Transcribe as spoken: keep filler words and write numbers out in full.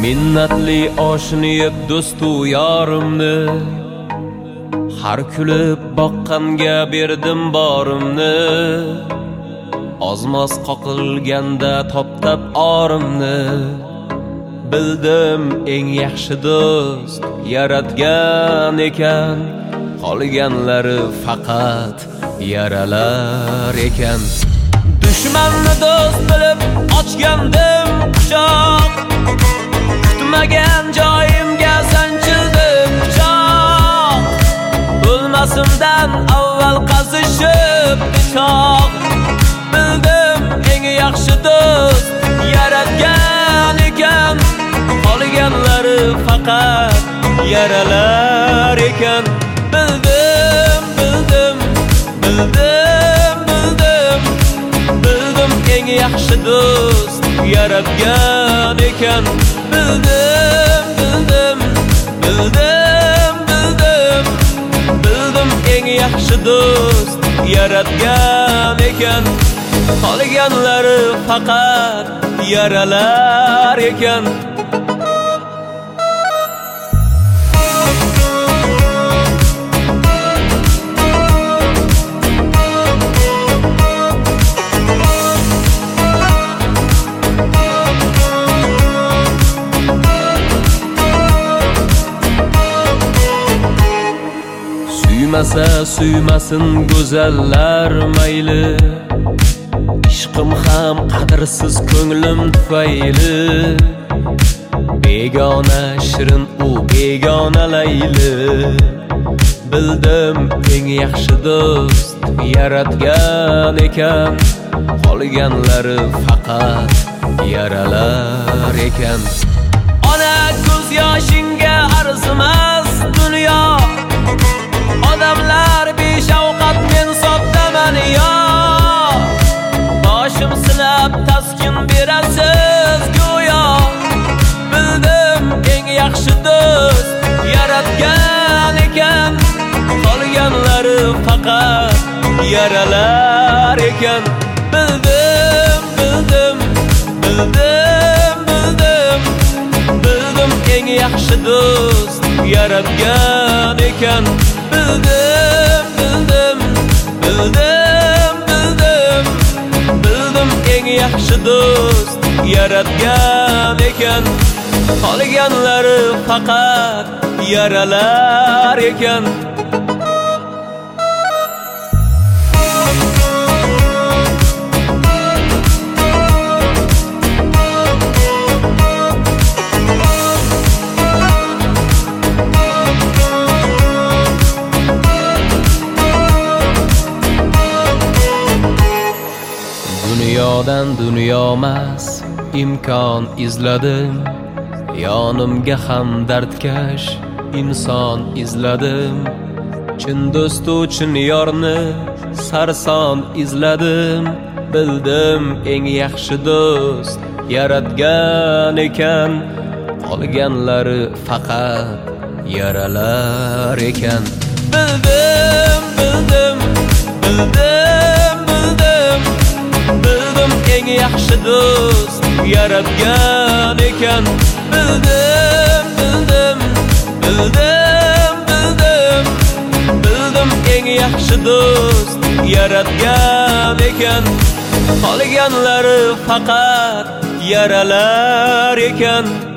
minnatli oshni yeb do'stu yorimni, har kulib boqqanga berdim borimni. Ozmos qoqilganda toptab orimni, bildim eng yaxshi do'st yaratgan ekan. Qolganlari faqat yaralar ekan. Dushmanni do'st bilib ochgandim quchoq, kutmagan joyimga sanchildim pichoq. O'lmasimdan avval qazishib pichoq, bildim eng yaxshi do'st yaratgan ekan. Qolganlari faqat yaralar ekan. Bildim, bildim, bildim, bildim, bildim eng yaxshi do'st yaratgan ekan. Bildim, bildim, bildim, bildim, bildim eng yaxshi do'st yaratgan ekan. Qolganlari faqat yaralar ekan. Suymasa suymasin go'zallar mayli, ishqim ham qadrsiz ko'nglim tufayli. Begona shirin u begona layli, bildim eng yaxshi do'st yaratgan ekan. Qolganlari faqat yaralar ekan. Ona ko'z yoshingga arzimas dunyo, odamlar beshafqat, men soddaman yo. Boshim silab taskin berasiz go'yo, bildim eng yaxshi do'st yaratgan ekan. Qolganlari faqat yaralar ekan. Bildim, bildim, bildim, bildim, bildim eng yaxshi do'st yaratgan ekan. Bildim, bildim, bildim, bildim, bildim eng yaxshi do'st yaratgan ekan. Qolganlari faqat yaralar ekan. Dunyodan dunyomas imkon izladim, yonimga ham dardkash inson izladim. Chin do'stu chin yorni sarson izladim, bildim eng yaxshi do'st yaratgan ekan. Qolganlari faqat yaralar ekan. Bildim, bildim, bildim, bildim, bildim eng yaxshi do'st yaratgan ekan. Bildim, bildim, bildim, bildim, bildim eng yaxshi do'st yaratgan ekan. Qolganlari faqat yaralar ekan.